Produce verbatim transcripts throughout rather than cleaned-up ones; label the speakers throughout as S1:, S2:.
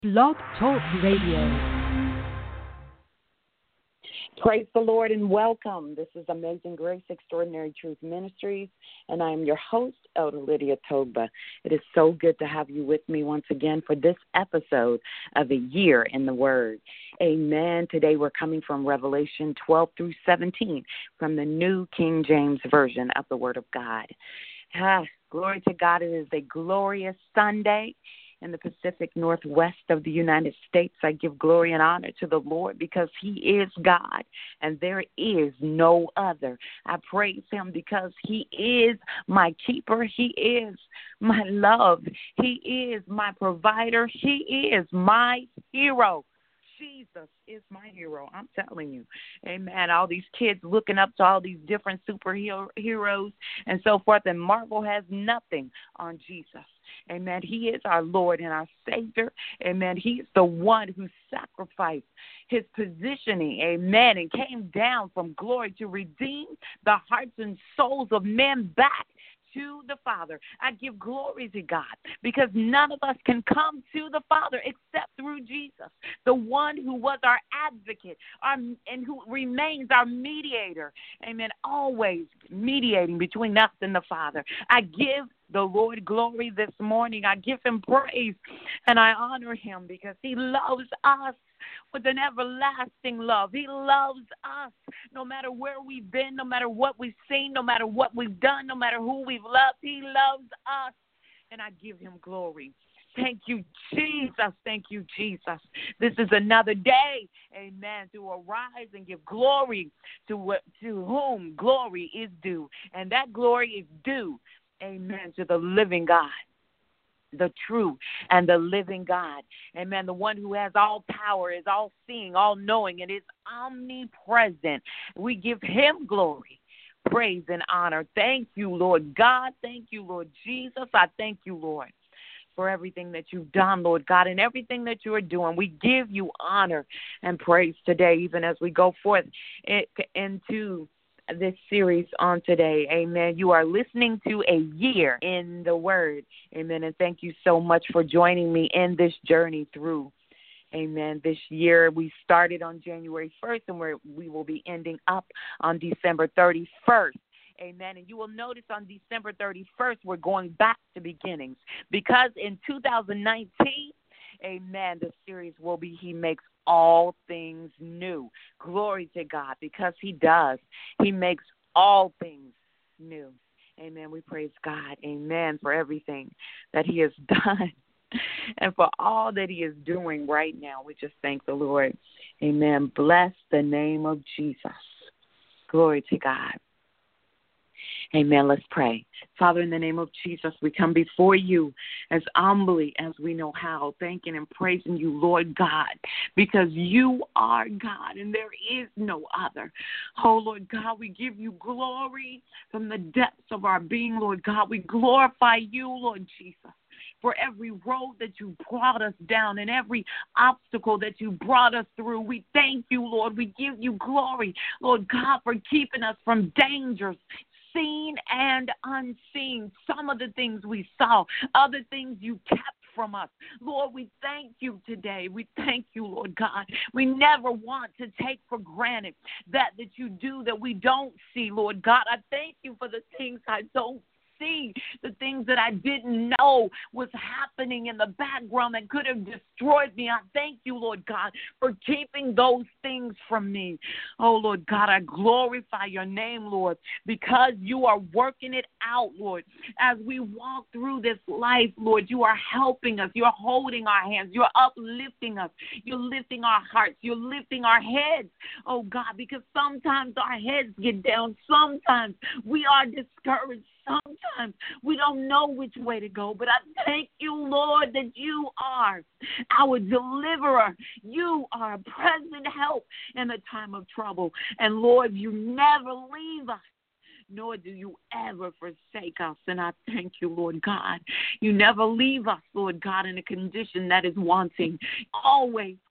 S1: Blog Talk Radio.
S2: Praise the Lord and welcome. This is Amazing Grace Extraordinary Truth Ministries, and I am your host, Elder Lydia Togba. It is so good to have you with me once again for this episode of A Year in the Word. Amen. Today we're coming from Revelation twelve through seventeen from the New King James Version of the Word of God. Ah, glory to God. It is a glorious Sunday in the Pacific Northwest of the United States. I give glory and honor to the Lord because He is God and there is no other. I praise Him because He is my keeper. He is my love. He is my provider. He is my hero. Jesus is my hero. I'm telling you. Amen. All these kids looking up to all these different superheroes and so forth, and Marvel has nothing on Jesus. Amen. He is our Lord and our Savior. Amen. He is the one who sacrificed His positioning. Amen. And came down from glory to redeem the hearts and souls of men back to the Father. I give glory to God because none of us can come to the Father except through Jesus, the one who was our advocate our, and who remains our mediator. Amen. Always mediating between us and the Father. I give the Lord glory this morning. I give Him praise and I honor Him because He loves us with an everlasting love. He loves us no matter where we've been, no matter what we've seen, no matter what we've done, no matter who we've loved. He loves us, and I give Him glory. Thank you, Jesus. Thank you, Jesus. This is another day, amen, to arise and give glory to what, to whom glory is due, and that glory is due, amen, to the living God, the true and the living God. Amen. The one who has all power, is all seeing, all knowing, and is omnipresent. We give Him glory, praise, and honor. Thank you, Lord God. Thank you, Lord Jesus. I thank you, Lord, for everything that you've done, Lord God, and everything that you are doing. We give you honor and praise today, even as we go forth into this series on today. Amen. You are listening to A Year in the Word. Amen. And thank you so much for joining me in this journey through. Amen. This year we started on January first and we're, we will be ending up on December thirty-first. Amen. And you will notice on December thirty-first we're going back to beginnings because in two thousand nineteen, amen, the series will be He Makes All Things New. Glory to God, because He does. He makes all things new. Amen. We praise God, amen, for everything that He has done and for all that He is doing right now. We just thank the Lord. Amen. Bless the name of Jesus. Glory to God. Amen. Let's pray. Father, in the name of Jesus, we come before you as humbly as we know how, thanking and praising you, Lord God, because you are God and there is no other. Oh, Lord God, we give you glory from the depths of our being, Lord God. We glorify you, Lord Jesus, for every road that you brought us down and every obstacle that you brought us through. We thank you, Lord. We give you glory, Lord God, for keeping us from dangers, seen and unseen. Some of the things we saw, other things you kept from us. Lord, we thank you today. We thank you, Lord God. We never want to take for granted that that you do that we don't see, Lord God. I thank you for the things I don't see, the things that I didn't know was happening in the background that could have destroyed me. I thank you, Lord God, for keeping those things from me. Oh, Lord God, I glorify your name, Lord, because you are working it out, Lord. As we walk through this life, Lord, you are helping us. You're holding our hands. You're uplifting us. You're lifting our hearts. You're lifting our heads, oh God, because sometimes our heads get down. Sometimes we are discouraged. Sometimes we don't know which way to go, but I thank you, Lord, that you are our deliverer. You are a present help in the time of trouble. And, Lord, you never leave us, nor do you ever forsake us. And I thank you, Lord God. You never leave us, Lord God, in a condition that is wanting. Always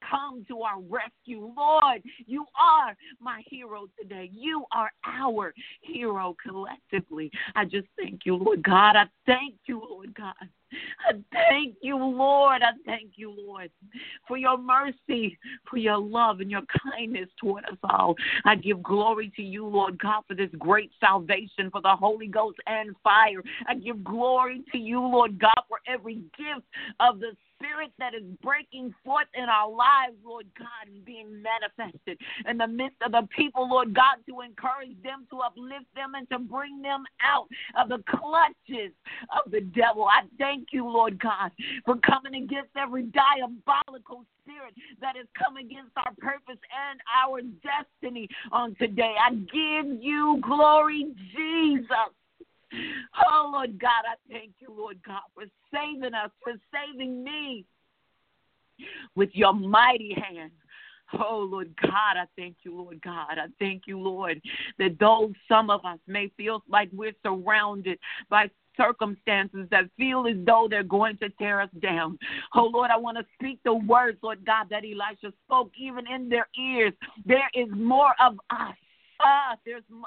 S2: come to our rescue. Lord, you are my hero today. You are our hero collectively. I just thank you, Lord God. I thank you, Lord God. I thank you, Lord. I thank you, Lord, for your mercy, for your love and your kindness toward us all. I give glory to you, Lord God, for this great salvation, for the Holy Ghost and fire. I give glory to you, Lord God, for every gift of the Spirit that is breaking forth in our lives, Lord God, and being manifested in the midst of the people, Lord God, to encourage them, to uplift them, and to bring them out of the clutches of the devil. I thank you, Lord God, for coming against every diabolical spirit that has come against our purpose and our destiny on today. I give you glory, Jesus. Oh, Lord God, I thank you, Lord God, for saving us, for saving me with your mighty hand. Oh, Lord God, I thank you, Lord God. I thank you, Lord, that though some of us may feel like we're surrounded by circumstances that feel as though they're going to tear us down. Oh, Lord, I want to speak the words, Lord God, that Elisha spoke even in their ears. There is more of us. Ah, there's more.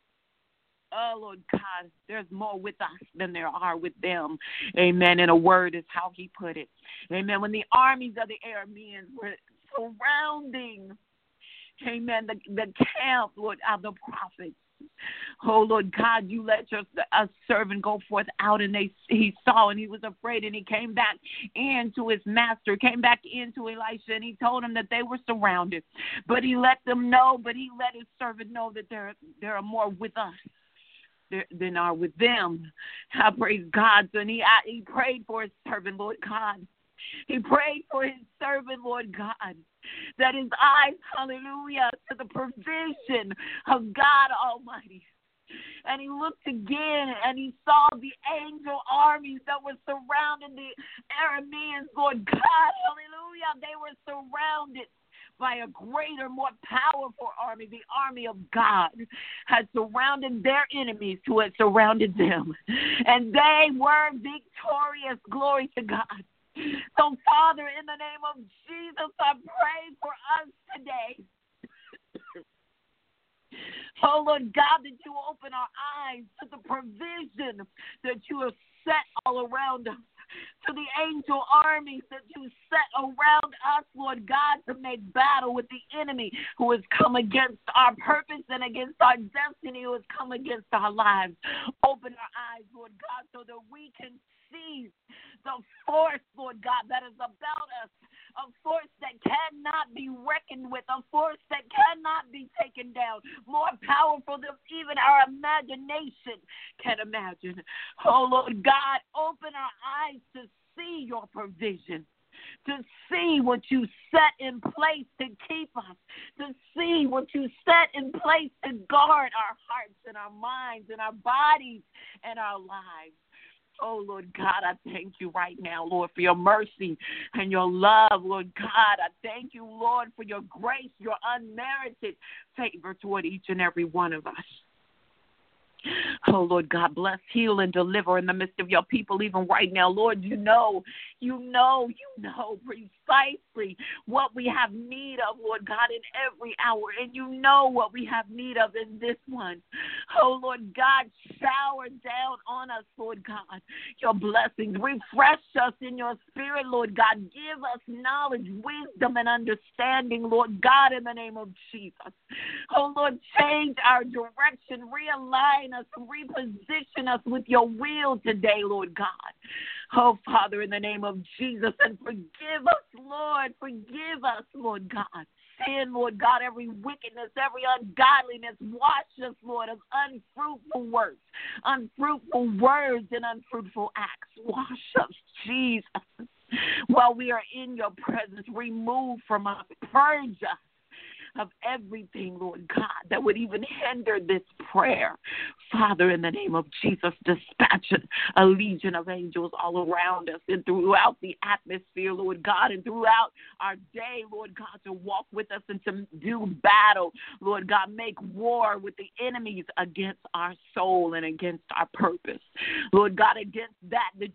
S2: Oh, Lord God, there's more with us than there are with them. Amen. And a word is how he put it. Amen. When the armies of the Arameans were surrounding, amen, the, the camp, Lord, of the prophets. Oh, Lord God, you let your a servant go forth out, and they he saw, and he was afraid, and he came back into his master, came back into Elisha, and he told him that they were surrounded. But he let them know, but he let his servant know that there, there are more with us than are with them. I praise God. So and he, I, he prayed for his servant, Lord God. He prayed for his servant, Lord God, that his eyes, hallelujah, to the provision of God Almighty. And he looked again, and he saw the angel armies that were surrounding the Arameans, Lord God, hallelujah. They were surrounded by a greater, more powerful army. The army of God had surrounded their enemies who had surrounded them. And they were victorious. Glory to God. So, Father, in the name of Jesus, I pray for us today. Oh, Lord God, that you open our eyes to the provision that you have set all around us, to the angel armies that you set around us, Lord God, to make battle with the enemy who has come against our purpose and against our destiny, who has come against our lives. Open our eyes, Lord God, so that we can see the force, Lord God, that is about us, a force that cannot be reckoned with, a force that cannot be taken down, more powerful than even our imagination can imagine. Oh, Lord God, open our eyes to see your provision, to see what you set in place to keep us, to see what you set in place to guard our hearts and our minds and our bodies and our lives. Oh, Lord God, I thank you right now, Lord, for your mercy and your love, Lord God. I thank you, Lord, for your grace, your unmerited favor toward each and every one of us. Oh, Lord God, bless, heal, and deliver in the midst of your people even right now. Lord, you know, you know, you know precisely what we have need of, Lord God, in every hour. And you know what we have need of in this one. Oh, Lord God, shower down on us, Lord God, your blessings. Refresh us in your spirit, Lord God. Give us knowledge, wisdom, and understanding, Lord God, in the name of Jesus. Oh, Lord, change our direction, realign us, reposition us with your will today, Lord God. Oh, Father, in the name of Jesus, and forgive us, Lord, forgive us, Lord God. Sin, Lord God, every wickedness, every ungodliness. Wash us, Lord, of unfruitful words, unfruitful words and unfruitful acts. Wash us, Jesus. While we are in your presence, remove from us, purge us of everything, Lord God, that would even hinder this prayer. Father, in the name of Jesus, dispatch a legion of angels all around us and throughout the atmosphere, Lord God, and throughout our day, Lord God, to walk with us and to do battle, Lord God, make war with the enemies against our soul and against our purpose. Lord God, against that that you've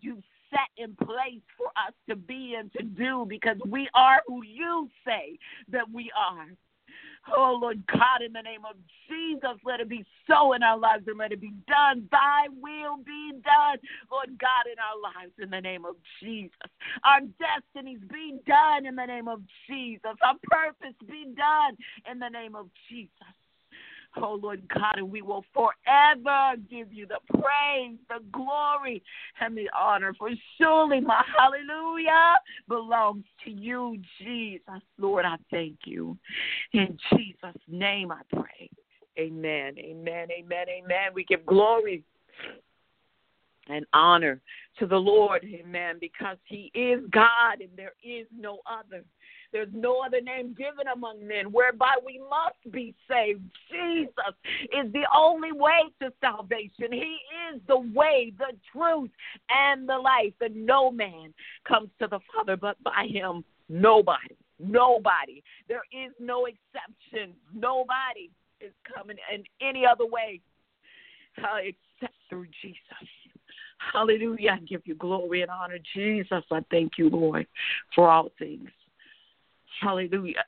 S2: set in place for us to be and to do, because we are who you say that we are. Oh, Lord God, in the name of Jesus, let it be so in our lives and let it be done. Thy will be done, Lord God, in our lives in the name of Jesus. Our destinies be done in the name of Jesus. Our purpose be done in the name of Jesus. Oh, Lord God, and we will forever give you the praise, the glory, and the honor. For surely my hallelujah belongs to you, Jesus. Lord, I thank you. In Jesus' name I pray. Amen, amen, amen, amen. We give glory and honor to the Lord, amen, because he is God and there is no other. There's no other name given among men whereby we must be saved. Jesus is the only way to salvation. He is the way, the truth, and the life. And no man comes to the Father but by him. Nobody. Nobody. There is no exception. Nobody is coming in any other way uh, except through Jesus. Hallelujah. I give you glory and honor. Jesus, I thank you, Lord, for all things. Hallelujah.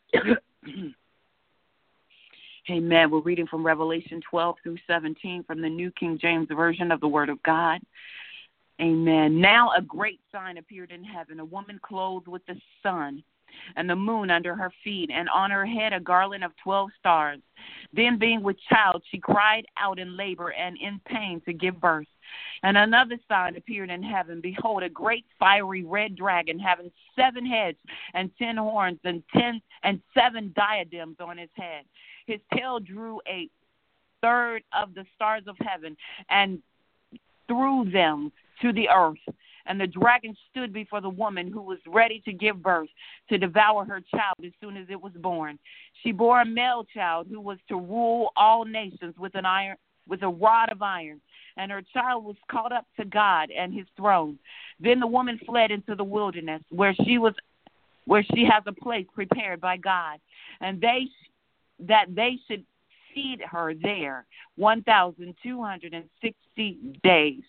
S2: Amen. We're reading from Revelation twelve through seventeen from the New King James Version of the Word of God. Amen. Now a great sign appeared in heaven, a woman clothed with the sun and the moon under her feet, and on her head a garland of twelve stars. Then, being with child, she cried out in labor and in pain to give birth. And another sign appeared in heaven. Behold, a great fiery red dragon, having seven heads and ten horns and ten and seven diadems on his head. His tail drew a third of the stars of heaven and threw them to the earth. And the dragon stood before the woman who was ready to give birth, to devour her child as soon as it was born. She bore a male child who was to rule all nations with an iron, with a rod of iron. And her child was caught up to God and his throne. Then the woman fled into the wilderness, where she was, where she has a place prepared by God, and they that they should feed her there one thousand two hundred and sixty days.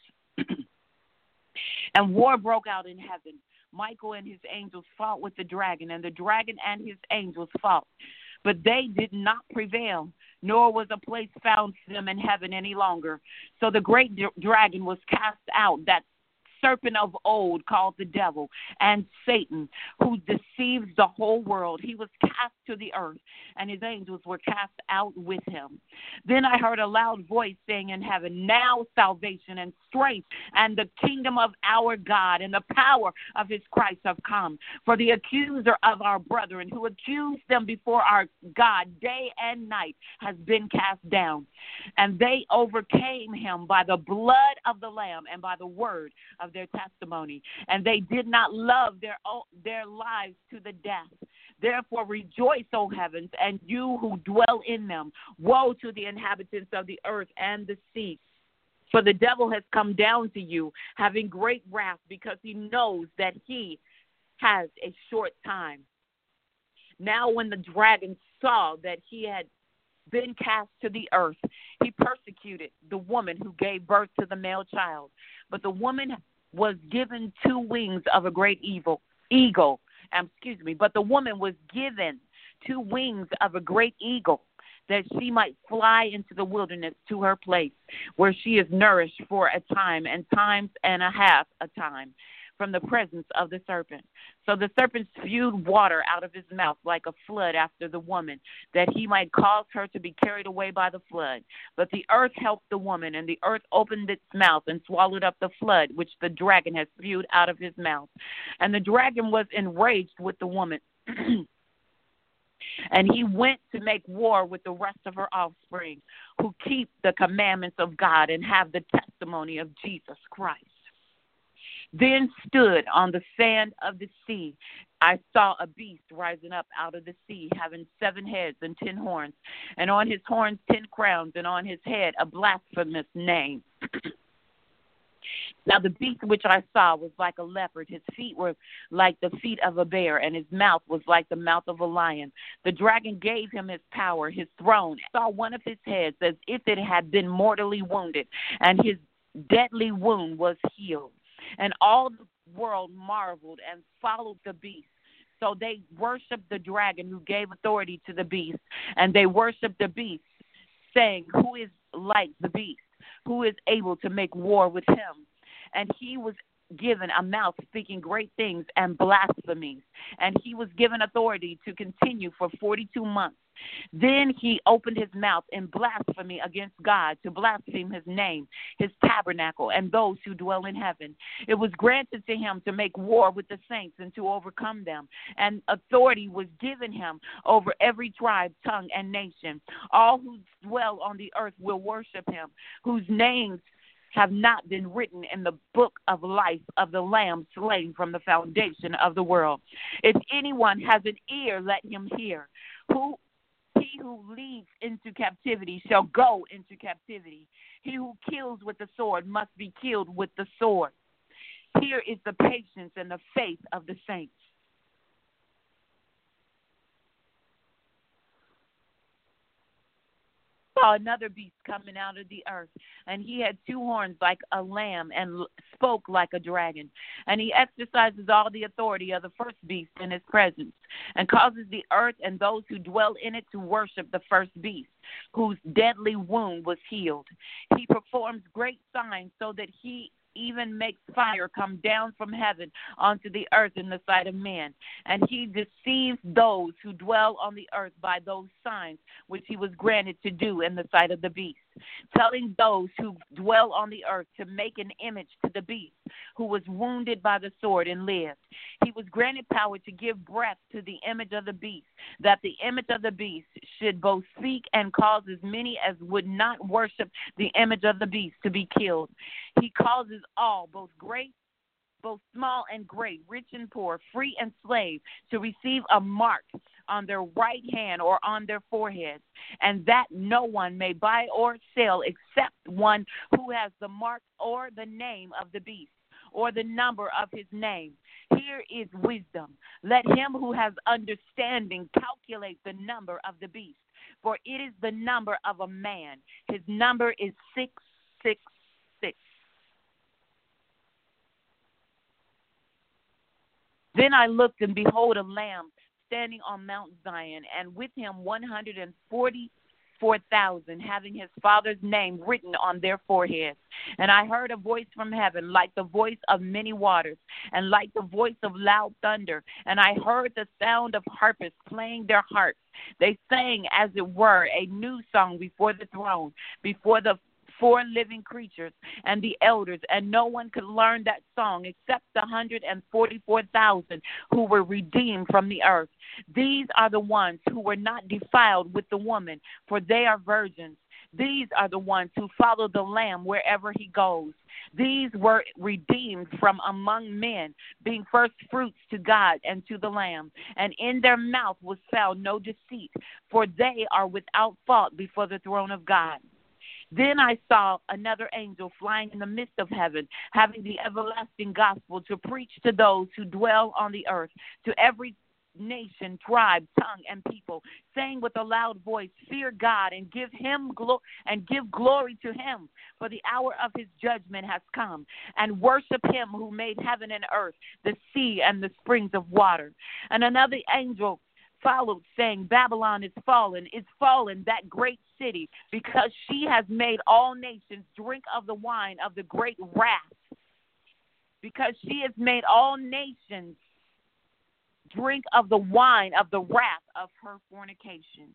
S2: And war broke out in heaven. Michael and his angels fought with the dragon, and the dragon and his angels fought. But they did not prevail, nor was a place found for them in heaven any longer. So the great d- dragon was cast out, that serpent of old called the devil and Satan, who deceives the whole world. He was cast to the earth, and his angels were cast out with him. Then I heard a loud voice saying in heaven, now salvation and strength and the kingdom of our God and the power of his Christ have come. For the accuser of our brethren, who accused them before our God day and night, has been cast down. And they overcame him by the blood of the Lamb and by the word of their testimony, and they did not love their own, their lives to the death. Therefore rejoice, O heavens, and you who dwell in them. Woe to the inhabitants of the earth and the sea. For the devil has come down to you, having great wrath, because he knows that he has a short time. Now when the dragon saw that he had been cast to the earth, he persecuted the woman who gave birth to the male child. But the woman was given two wings of a great evil eagle. Um, excuse me. But the woman was given two wings of a great eagle, that she might fly into the wilderness to her place, where she is nourished for a time and times and a half a time from the presence of the serpent. So the serpent spewed water out of his mouth like a flood after the woman, that he might cause her to be carried away by the flood. But the earth helped the woman, and the earth opened its mouth and swallowed up the flood which the dragon had spewed out of his mouth. And the dragon was enraged with the woman, and he went to make war with the rest of her offspring, who keep the commandments of God and have the testimony of Jesus Christ. Then stood on the sand of the sea, I saw a beast rising up out of the sea, having seven heads and ten horns, and on his horns ten crowns, and on his head a blasphemous name. Now the beast which I saw was like a leopard. His feet were like the feet of a bear, and his mouth was like the mouth of a lion. The dragon gave him his power, his throne. I saw one of his heads as if it had been mortally wounded, and his deadly wound was healed. And all world marveled and followed the beast. So they worshiped the dragon who gave authority to the beast, and they worshiped the beast, saying, who is like the beast? Who is able to make war with him? And he was given a mouth speaking great things and blasphemies, and he was given authority to continue for forty-two months. Then he opened his mouth in blasphemy against God, to blaspheme his name, his tabernacle, and those who dwell in heaven. It was granted to him to make war with the saints and to overcome them. And authority was given him over every tribe, tongue, and nation. All who dwell on the earth will worship him, whose names have not been written in the book of life of the Lamb slain from the foundation of the world. If anyone has an ear, let him hear. Who He who leads into captivity shall go into captivity. He who kills with the sword must be killed with the sword. Here is the patience and the faith of the saints. Saw another beast coming out of the earth, and he had two horns like a lamb and spoke like a dragon. And he exercises all the authority of the first beast in his presence, and causes the earth and those who dwell in it to worship the first beast, whose deadly wound was healed. He performs great signs, so that he even makes fire come down from heaven onto the earth in the sight of men. And he deceives those who dwell on the earth by those signs which he was granted to do in the sight of the beast, telling those who dwell on the earth to make an image to the beast, who was wounded by the sword and lived. He was granted power to give breath to the image of the beast, that the image of the beast should both speak and cause as many as would not worship the image of the beast to be killed. He causes all, both great, both small and great, rich and poor, free and slave, to receive a mark on their right hand or on their foreheads, and that no one may buy or sell except one who has the mark or the name of the beast, or the number of his name. Here is wisdom. Let him who has understanding calculate the number of the beast, for it is the number of a man. His number is six six six. Then I looked, and behold, a lamb standing on Mount Zion, and with him one hundred forty-four thousand, having his father's name written on their foreheads. And I heard a voice from heaven, like the voice of many waters, and like the voice of loud thunder. And I heard the sound of harpists playing their harps. They sang, as it were, a new song before the throne, before the four living creatures and the elders, and no one could learn that song except the one hundred forty-four thousand who were redeemed from the earth. These are the ones who were not defiled with the woman, for they are virgins. These are the ones who follow the Lamb wherever he goes. These were redeemed from among men, being first fruits to God and to the Lamb. And in their mouth was found no deceit, for they are without fault before the throne of God. Then I saw another angel flying in the midst of heaven, having the everlasting gospel to preach to those who dwell on the earth, to every nation, tribe, tongue, and people, saying with a loud voice, fear God and give him glo- and give glory to him, for the hour of his judgment has come, and worship him who made heaven and earth, the sea and the springs of water. And another angel followed, saying, Babylon is fallen, is fallen, that great city, because she has made all nations drink of the wine of the great wrath. Because she has made all nations drink of the wine of the wrath of her fornication.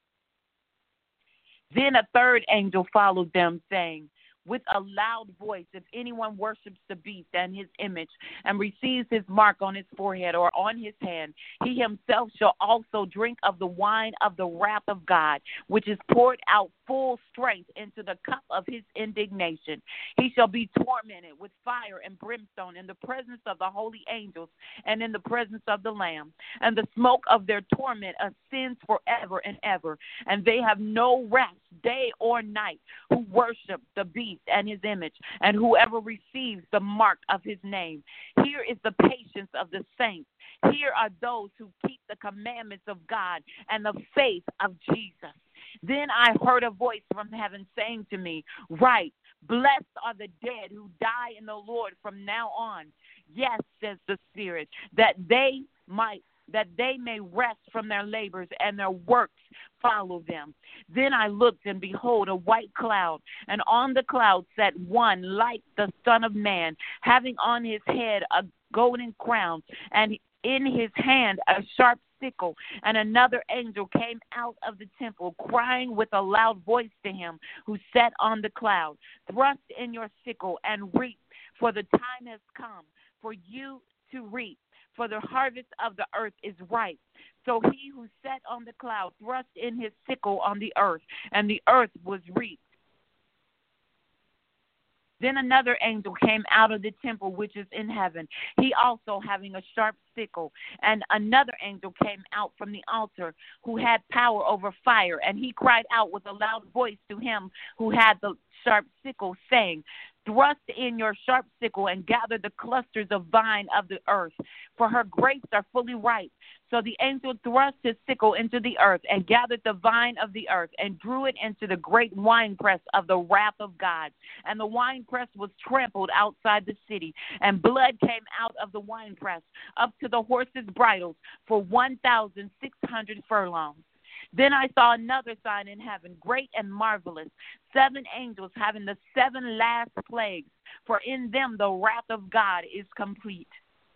S2: Then a third angel followed them, saying, with a loud voice, if anyone worships the beast and his image and receives his mark on his forehead or on his hand, he himself shall also drink of the wine of the wrath of God, which is poured out full strength into the cup of his indignation. He shall be tormented with fire and brimstone in the presence of the holy angels and in the presence of the Lamb. And the smoke of their torment ascends forever and ever. And they have no rest day or night who worship the beast and his image, and whoever receives the mark of his name. Here is the patience of the saints. Here are those who keep the commandments of God and the faith of Jesus. Then I heard a voice from heaven saying to me, write, blessed are the dead who die in the Lord from now on. Yes, says the Spirit, that they might that they may rest from their labors and their works follow them. Then I looked, and behold, a white cloud, and on the cloud sat one like the Son of Man, having on his head a golden crown, and in his hand a sharp sickle. And another angel came out of the temple, crying with a loud voice to him who sat on the cloud, thrust in your sickle and reap, for the time has come for you to reap, for the harvest of the earth is ripe. So he who sat on the cloud thrust in his sickle on the earth, and the earth was reaped. Then another angel came out of the temple which is in heaven, he also having a sharp sickle. And another angel came out from the altar, who had power over fire, and he cried out with a loud voice to him who had the sharp sickle, saying, thrust in your sharp sickle and gather the clusters of vine of the earth, for her grapes are fully ripe. So the angel thrust his sickle into the earth and gathered the vine of the earth and drew it into the great winepress of the wrath of God. And the winepress was trampled outside the city, and blood came out of the winepress up to the horses' bridles for one thousand six hundred furlongs. Then I saw another sign in heaven, great and marvelous, seven angels having the seven last plagues, for in them the wrath of God is complete.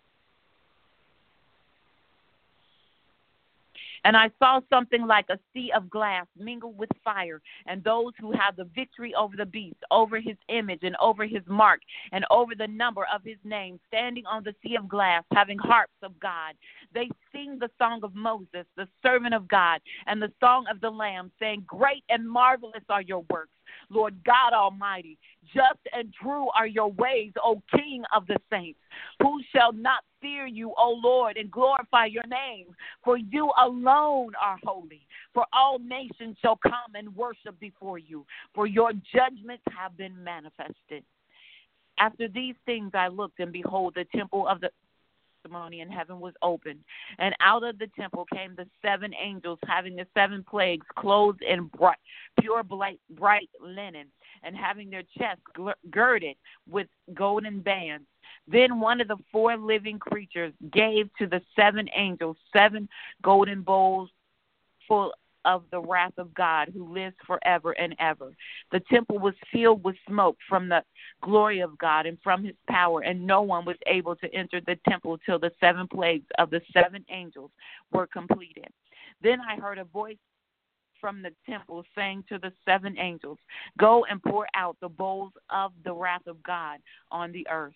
S2: And I saw something like a sea of glass mingled with fire, and those who have the victory over the beast, over his image, and over his mark, and over the number of his name, standing on the sea of glass, having harps of God. They sing the song of Moses, the servant of God, and the song of the Lamb, saying, great and marvelous are your works, Lord God Almighty. Just and true are your ways, O King of the saints. Who shall not fear you, O Lord, and glorify your name? For you alone are holy. For all nations shall come and worship before you, for your judgments have been manifested. After these things I looked, and behold, the temple of the testimony in heaven was opened, and out of the temple came the seven angels having the seven plagues, clothed in bright, pure bright, bright linen, and having their chests girded with golden bands. Then one of the four living creatures gave to the seven angels seven golden bowls full of the wrath of God, who lives forever and ever. The temple was filled with smoke from the glory of God and from his power, and no one was able to enter the temple till the seven plagues of the seven angels were completed. Then I heard a voice from the temple saying to the seven angels, go and pour out the bowls of the wrath of God on the earth.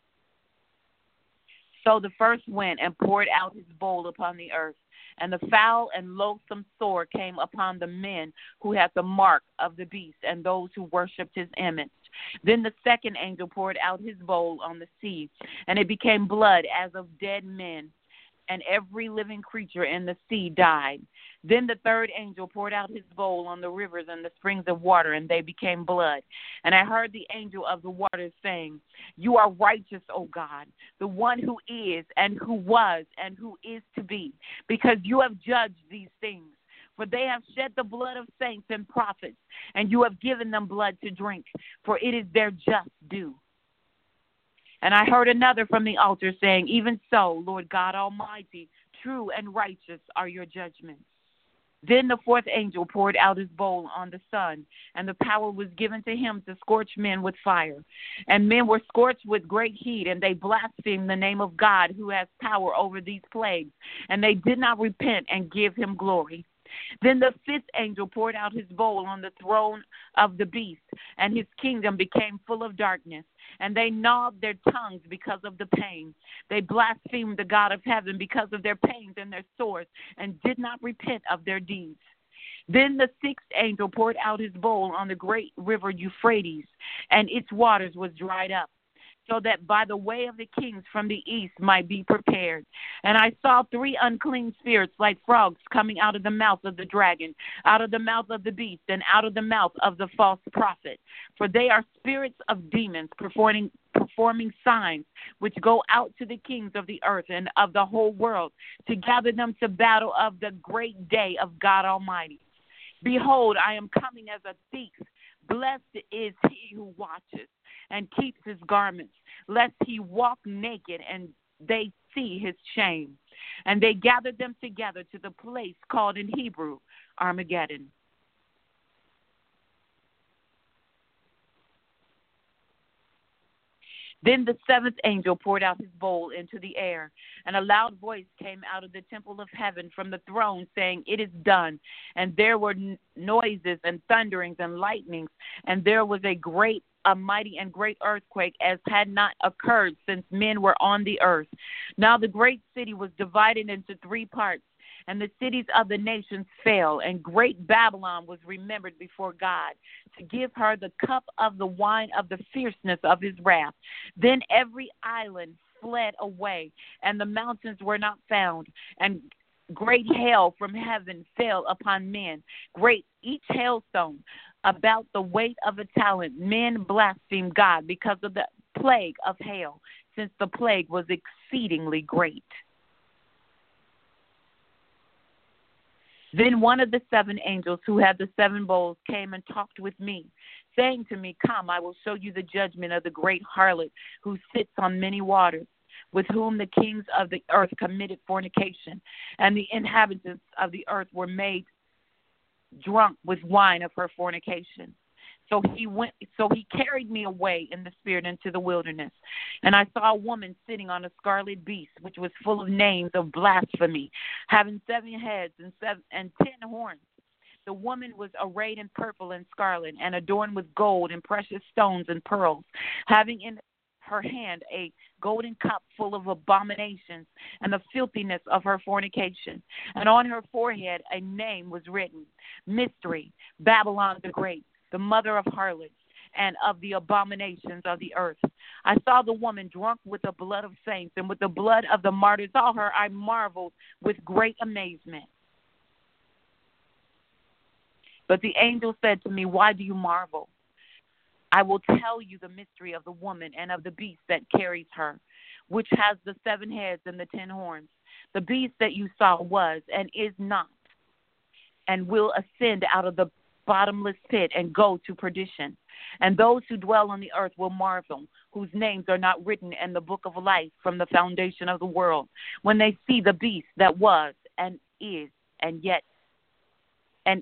S2: So the first went and poured out his bowl upon the earth, and the foul and loathsome sore came upon the men who had the mark of the beast and those who worshipped his image. Then the second angel poured out his bowl on the sea, and it became blood as of dead men, and every living creature in the sea died. Then the third angel poured out his bowl on the rivers and the springs of water, and they became blood. And I heard the angel of the waters saying, you are righteous, O God, the one who is and who was and who is to be, because you have judged these things. For they have shed the blood of saints and prophets, and you have given them blood to drink, for it is their just due. And I heard another from the altar saying, even so, Lord God Almighty, true and righteous are your judgments. Then the fourth angel poured out his bowl on the sun, and the power was given to him to scorch men with fire. And men were scorched with great heat, and they blasphemed the name of God who has power over these plagues, and they did not repent and give him glory. Then the fifth angel poured out his bowl on the throne of the beast, and his kingdom became full of darkness, and they gnawed their tongues because of the pain. They blasphemed the God of heaven because of their pains and their sores, and did not repent of their deeds. Then the sixth angel poured out his bowl on the great river Euphrates, and its waters was dried up, so that by the way of the kings from the east might be prepared. And I saw three unclean spirits like frogs coming out of the mouth of the dragon, out of the mouth of the beast, and out of the mouth of the false prophet. For they are spirits of demons performing performing signs, which go out to the kings of the earth and of the whole world, to gather them to battle of the great day of God Almighty. Behold, I am coming as a thief. Blessed is he who watches, and keeps his garments, lest he walk naked and they see his shame. And they gathered them together to the place called in Hebrew Armageddon. Then the seventh angel poured out his bowl into the air, and a loud voice came out of the temple of heaven from the throne, saying, "It is done." And there were n- noises and thunderings and lightnings, and there was a great, a mighty and great earthquake, as had not occurred since men were on the earth. Now the great city was divided into three parts, and the cities of the nations fell, and great Babylon was remembered before God, to give her the cup of the wine of the fierceness of his wrath. Then every island fled away, and the mountains were not found, and great hail from heaven fell upon men, great each hailstone about the weight of a talent. Men blasphemed God because of the plague of hail, since the plague was exceedingly great. Then one of the seven angels who had the seven bowls came and talked with me, saying to me, "Come, I will show you the judgment of the great harlot who sits on many waters, with whom the kings of the earth committed fornication, and the inhabitants of the earth were made drunk with wine of her fornication." So he went. So he carried me away in the spirit into the wilderness, and I saw a woman sitting on a scarlet beast, which was full of names of blasphemy, having seven heads and seven and ten horns. The woman was arrayed in purple and scarlet, and adorned with gold and precious stones and pearls, having in her hand a golden cup full of abominations and the filthiness of her fornication. And on her forehead a name was written, Mystery, Babylon the Great, the mother of harlots and of the abominations of the earth. I saw the woman drunk with the blood of saints and with the blood of the martyrs. All her I marveled with great amazement. But the angel said to me, "Why do you marvel? I will tell you the mystery of the woman and of the beast that carries her, which has the seven heads and the ten horns. The beast that you saw was and is not, and will ascend out of the bottomless pit and go to perdition. And those who dwell on the earth will marvel, whose names are not written in the book of life from the foundation of the world, when they see the beast that was and is and yet and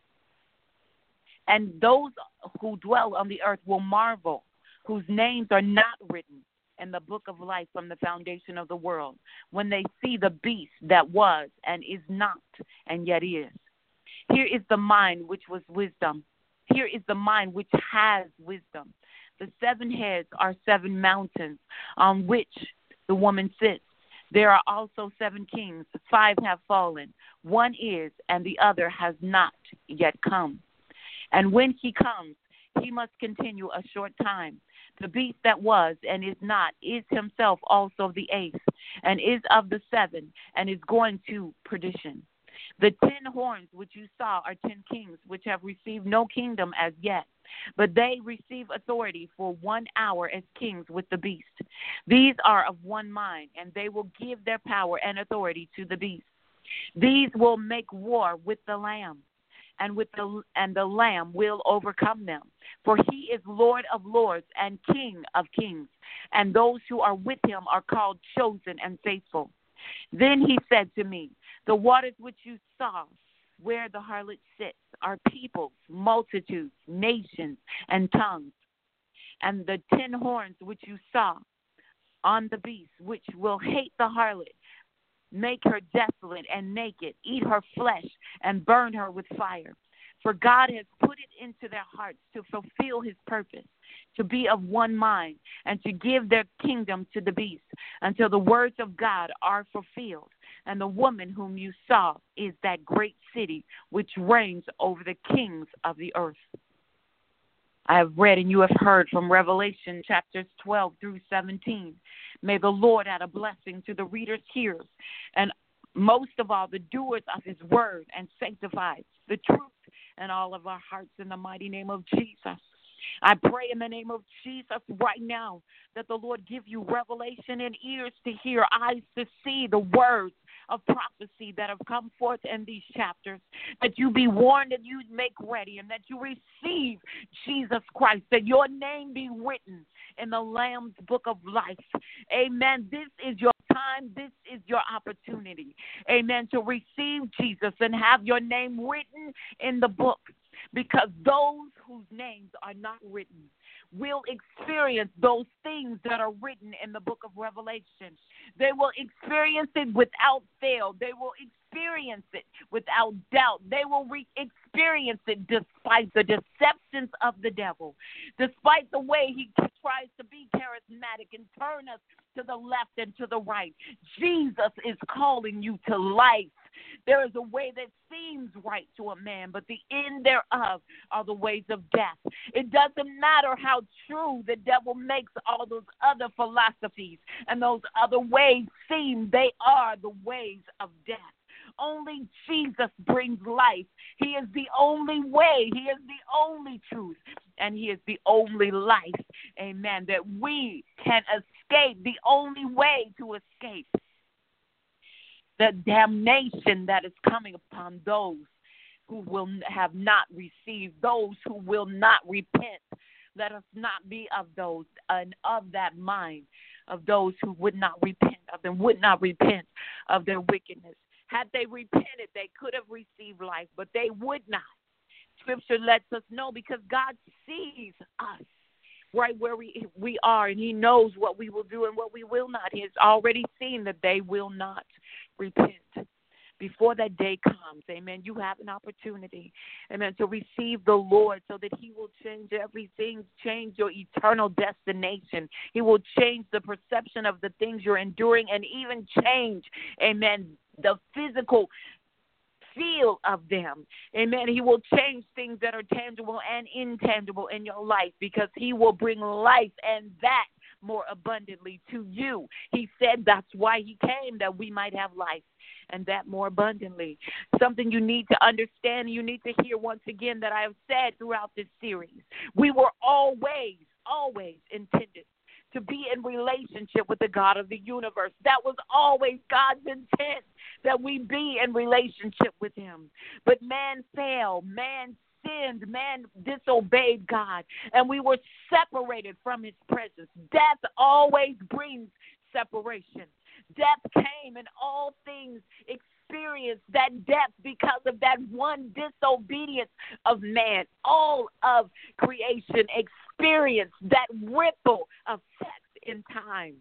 S2: and those who dwell on the earth will marvel, whose names are not written in the book of life from the foundation of the world, when they see the beast that was and is not and yet is. Here is the mind which was wisdom. Here is the mind which has wisdom. The seven heads are seven mountains on which the woman sits. There are also seven kings. Five have fallen. One is, and the other has not yet come. And when he comes, he must continue a short time. The beast that was and is not is himself also the eighth, and is of the seven, and is going to perdition. The ten horns which you saw are ten kings, which have received no kingdom as yet, but they receive authority for one hour as kings with the beast. These are of one mind, and they will give their power and authority to the beast. These will make war with the Lamb, and with the and the Lamb will overcome them. For he is Lord of lords and King of kings, and those who are with him are called chosen and faithful. Then he said to me, the waters which you saw, where the harlot sits, are peoples, multitudes, nations, and tongues. And the ten horns which you saw on the beast, which will hate the harlot, make her desolate and naked, eat her flesh, and burn her with fire. For God has put it into their hearts to fulfill his purpose, to be of one mind, and to give their kingdom to the beast, until the words of God are fulfilled. And the woman whom you saw is that great city which reigns over the kings of the earth. I have read and you have heard from Revelation chapters twelve through seventeen. May the Lord add a blessing to the readers' hearers, and most of all, the doers of his word, and sanctifies the truth in all of our hearts in the mighty name of Jesus. I pray in the name of Jesus right now that the Lord give you revelation and ears to hear, eyes to see the words of prophecy that have come forth in these chapters, that you be warned and you make ready, and that you receive Jesus Christ, that your name be written in the Lamb's book of life. Amen. This is your time. This is your opportunity. Amen. To receive Jesus and have your name written in the book, because those whose names are not written will experience those things that are written in the book of Revelation. They will experience it without fail. They will experience it without doubt. They will re- experience it despite the deceptions of the devil, despite the way he tries to be charismatic and turn us to the left and to the right. Jesus is calling you to life. There is a way that seems right to a man, but the end thereof are the ways of death. It doesn't matter how true the devil makes all those other philosophies and those other ways seem, they are the ways of death. Only Jesus brings life. He is the only way. He is the only truth. And he is the only life. Amen. That we can escape. The only way to escape the damnation that is coming upon those who will have not received, those who will not repent. Let us not be of those and of that mind of those who would not repent of them, would not repent of their wickedness. Had they repented, they could have received life, but they would not. Scripture lets us know because God sees us right where we we are, and he knows what we will do and what we will not. He has already seen that they will not repent. Before that day comes, amen, you have an opportunity, amen, to receive the Lord so that he will change everything, change your eternal destination. He will change the perception of the things you're enduring and even change, amen, the physical feel of them. Amen. He will change things that are tangible and intangible in your life because he will bring life and that more abundantly to you. He said that's why he came, that we might have life and that more abundantly. Something you need to understand, you need to hear once again that I have said throughout this series. We were always, always intended to be in relationship with the God of the universe. That was always God's intent, that we be in relationship with him. But man fell, man sinned, man disobeyed God, and we were separated from his presence. Death always brings separation. Death came and all things experienced that death because of that one disobedience of man. All of creation experienced that ripple effect in time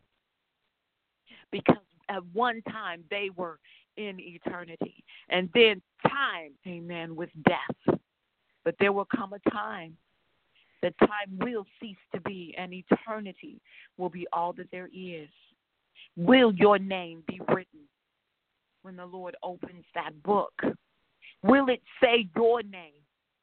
S2: because at one time they were in eternity. And then time, amen, with death. But there will come a time that time will cease to be and eternity will be all that there is. Will your name be written when the Lord opens that book? Will it say your name?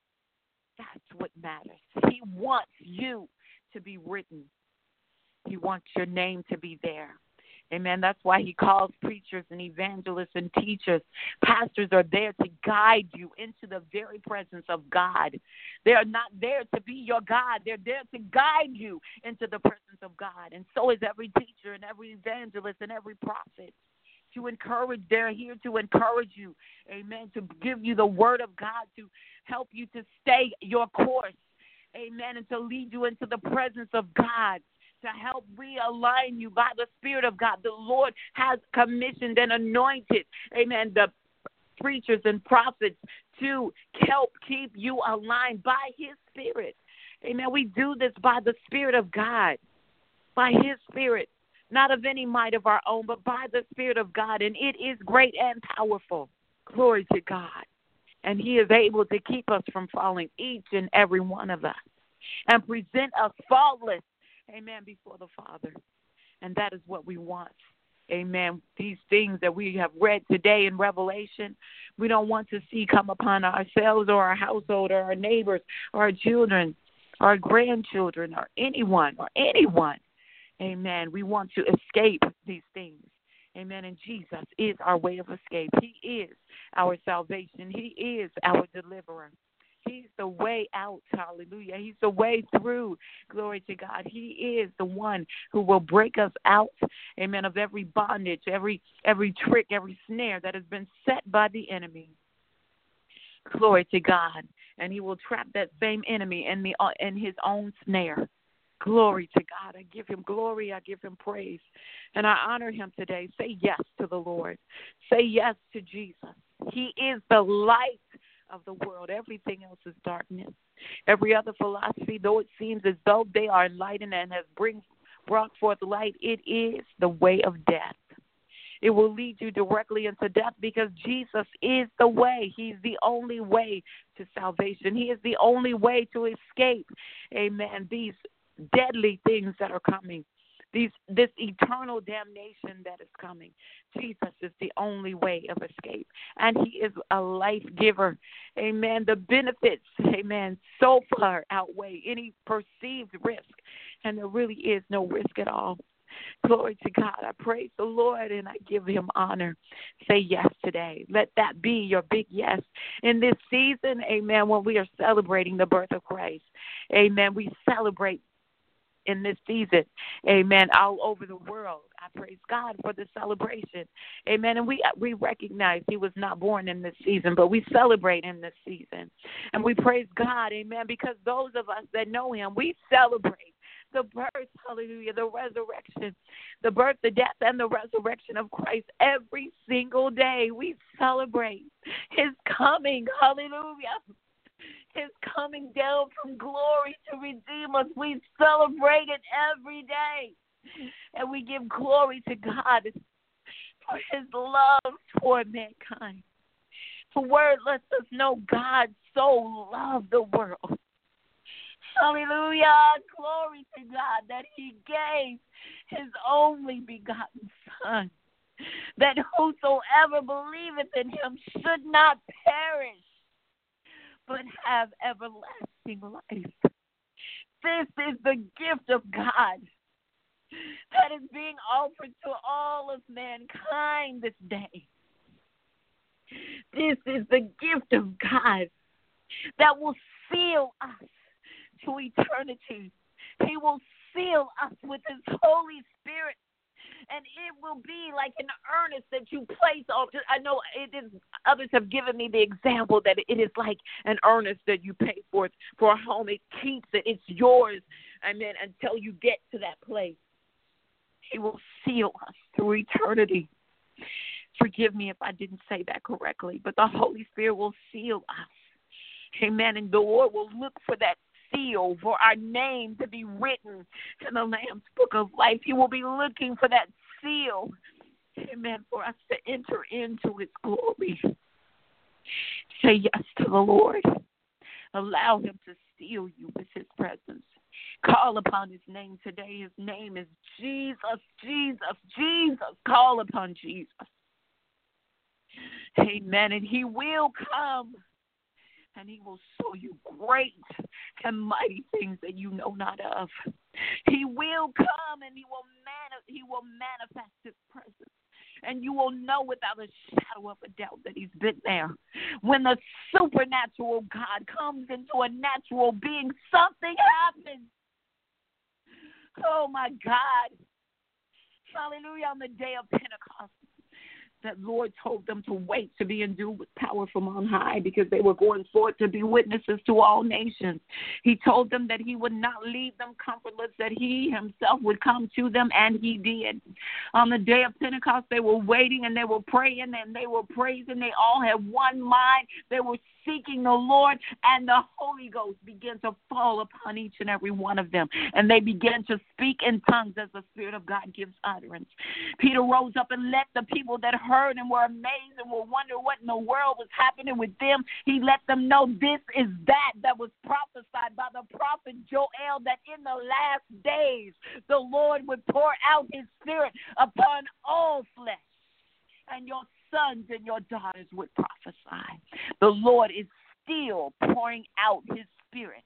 S2: That's what matters. He wants you to be written. He wants your name to be there. Amen. That's why he calls preachers and evangelists and teachers. Pastors are there to guide you into the very presence of God. They are not there to be your God. They're there to guide you into the presence of God. And so is every teacher and every evangelist and every prophet. To encourage, they're here to encourage you. Amen. To give you the word of God, to help you to stay your course. Amen. And to lead you into the presence of God, to help realign you by the Spirit of God. The Lord has commissioned and anointed, amen, the preachers and prophets to help keep you aligned by his Spirit. Amen. We do this by the Spirit of God, by his Spirit, not of any might of our own, but by the Spirit of God. And it is great and powerful. Glory to God. And he is able to keep us from falling, each and every one of us, and present us faultless, amen, before the Father. And that is what we want. Amen. These things that we have read today in Revelation, we don't want to see come upon ourselves or our household or our neighbors or our children or our grandchildren or anyone or anyone. Amen. We want to escape these things. Amen. And Jesus is our way of escape. He is our salvation. He is our deliverer. He's the way out. Hallelujah. He's the way through. Glory to God. He is the one who will break us out, amen, of every bondage, every every trick, every snare that has been set by the enemy. Glory to God. And he will trap that same enemy in, the, uh, in his own snare. Glory to God. I give him glory. I give him praise. And I honor him today. Say yes to the Lord. Say yes to Jesus. He is the light of the world. Everything else is darkness. Every other philosophy, though it seems as though they are enlightened and have bring, brought forth light, it is the way of death. It will lead you directly into death because Jesus is the way. He's the only way to salvation. He is the only way to escape, amen, these deadly things that are coming, these this eternal damnation that is coming. Jesus is the only way of escape, and he is a life giver. Amen. The benefits, amen, so far outweigh any perceived risk, and there really is no risk at all. Glory to God. I praise the Lord and I give him honor. Say yes today. Let that be your big yes in this season, amen, when we are celebrating the birth of Christ. Amen. We celebrate in this season, amen, all over the world. I praise God for the celebration, amen. And we we recognize he was not born in this season, but we celebrate in this season. And we praise God, amen, because those of us that know him, we celebrate the birth, hallelujah, the resurrection, the birth, the death, and the resurrection of Christ every single day. We celebrate his coming, hallelujah. His coming down from glory to redeem us. We celebrate it every day. And we give glory to God for his love toward mankind. The word lets us know God so loved the world. Hallelujah. Glory to God that he gave his only begotten Son, that whosoever believeth in him should not perish, but have everlasting life. This is the gift of God that is being offered to all of mankind this day. This is the gift of God that will seal us to eternity. He will seal us with his Holy Spirit. And it will be like an earnest that you place on. I know it is. Others have given me the example that it is like an earnest that you pay for for a home. It keeps it. It's yours. Amen. Until you get to that place, he will seal us through eternity. Forgive me if I didn't say that correctly, but the Holy Spirit will seal us. Amen. And the Lord will look for that seal, for our name to be written in the Lamb's book of life. He will be looking for that seal, amen, for us to enter into his glory. Say yes to the Lord. Allow him to seal you with his presence. Call upon his name today. His name is Jesus, Jesus, Jesus. Call upon Jesus. Amen. And he will come. And he will show you great and mighty things that you know not of. He will come and he will mani- he will manifest his presence. And you will know without a shadow of a doubt that he's been there. When the supernatural God comes into a natural being, something happens. Oh, my God. Hallelujah. On the day of Pentecost, that Lord told them to wait to be endued with power from on high because they were going forth to be witnesses to all nations. He told them that he would not leave them comfortless, that he himself would come to them, and he did. On the day of Pentecost, they were waiting and they were praying and they were praising. They all had one mind. They were seeking the Lord, and the Holy Ghost began to fall upon each and every one of them. And they began to speak in tongues as the Spirit of God gives utterance. Peter rose up and let the people that heard and were amazed and were wondering what in the world was happening with them. He let them know this is that that was prophesied by the prophet Joel, that in the last days the Lord would pour out his Spirit upon all flesh, and your sons and your daughters would prophesy. The Lord is still pouring out his Spirit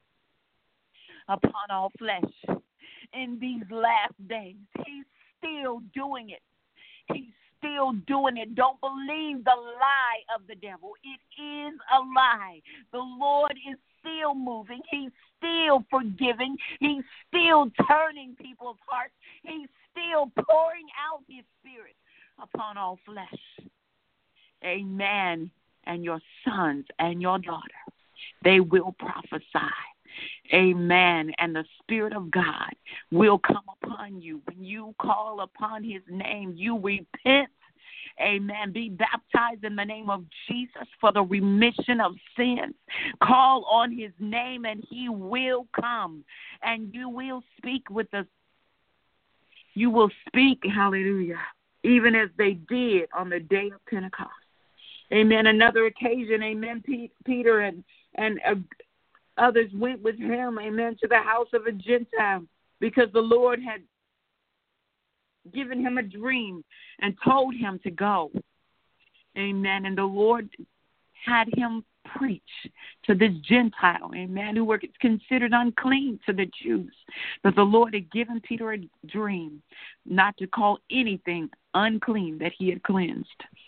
S2: upon all flesh in these last days. He's still doing it. He's still doing it. Don't believe the lie of the devil. It is a lie. The Lord is still moving. He's still forgiving. He's still turning people's hearts. He's still pouring out his Spirit upon all flesh. Amen. And your sons and your daughters, they will prophesy. Amen. And the Spirit of God will come upon you. When you call upon his name, you repent. Amen. Be baptized in the name of Jesus for the remission of sins. Call on his name and he will come. And you will speak with us. You will speak, hallelujah, even as they did on the day of Pentecost. Amen. Another occasion, amen, Peter and, and uh, others went with him, amen, to the house of a Gentile because the Lord had given him a dream and told him to go. Amen. And the Lord had him preach to this Gentile, amen, who were considered unclean to the Jews. But the Lord had given Peter a dream not to call anything unclean that he had cleansed.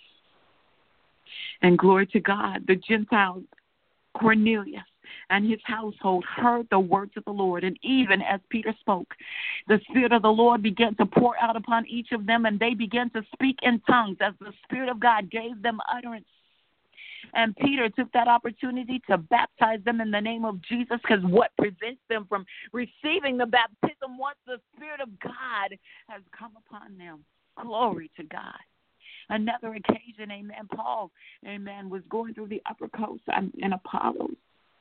S2: And glory to God, the Gentiles, Cornelius and his household heard the words of the Lord. And even as Peter spoke, the Spirit of the Lord began to pour out upon each of them, and they began to speak in tongues as the Spirit of God gave them utterance. And Peter took that opportunity to baptize them in the name of Jesus, because what prevents them from receiving the baptism once the Spirit of God has come upon them? Glory to God. Another occasion, amen, Paul, amen, was going through the upper coast in Apollos.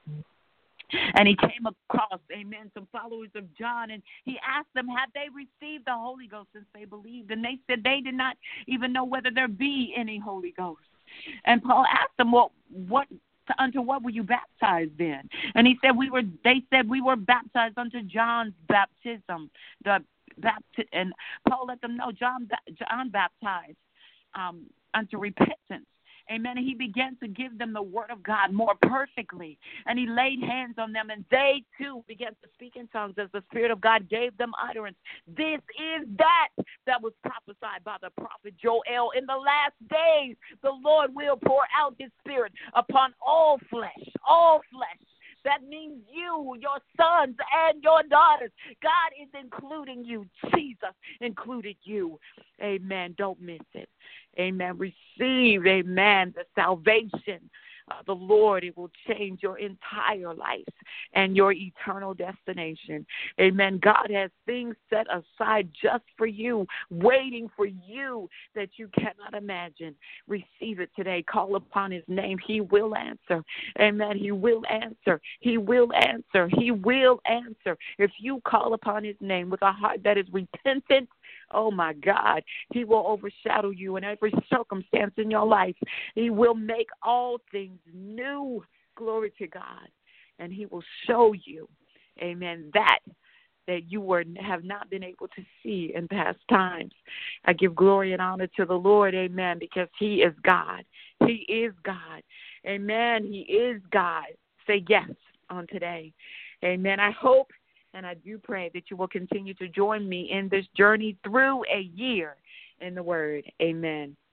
S2: And he came across, amen, some followers of John, and he asked them, had they received the Holy Ghost since they believed? And they said they did not even know whether there be any Holy Ghost. And Paul asked them, well, what, unto what were you baptized then? And he said, we were, they said we were baptized unto John's baptism. The bapti- and Paul let them know John, John baptized um, unto repentance. Amen. And he began to give them the word of God more perfectly. And he laid hands on them, and they too began to speak in tongues as the Spirit of God gave them utterance. This is that that was prophesied by the prophet Joel. In the last days, the Lord will pour out his Spirit upon all flesh, all flesh. That means you, your sons and your daughters. God is including you. Jesus included you. Amen. Don't miss it. Amen. Receive, amen, the salvation of the Lord. It will change your entire life and your eternal destination. Amen. God has things set aside just for you, waiting for you that you cannot imagine. Receive it today. Call upon his name. He will answer. Amen. He will answer. He will answer. He will answer. If you call upon his name with a heart that is repentant, oh, my God, he will overshadow you in every circumstance in your life. He will make all things new. Glory to God. And he will show you, amen, that that you were have not been able to see in past times. I give glory and honor to the Lord, amen, because he is God. He is God. Amen. He is God. Say yes on today. Amen. I hope and I do pray that you will continue to join me in this journey through a year in the Word. Amen.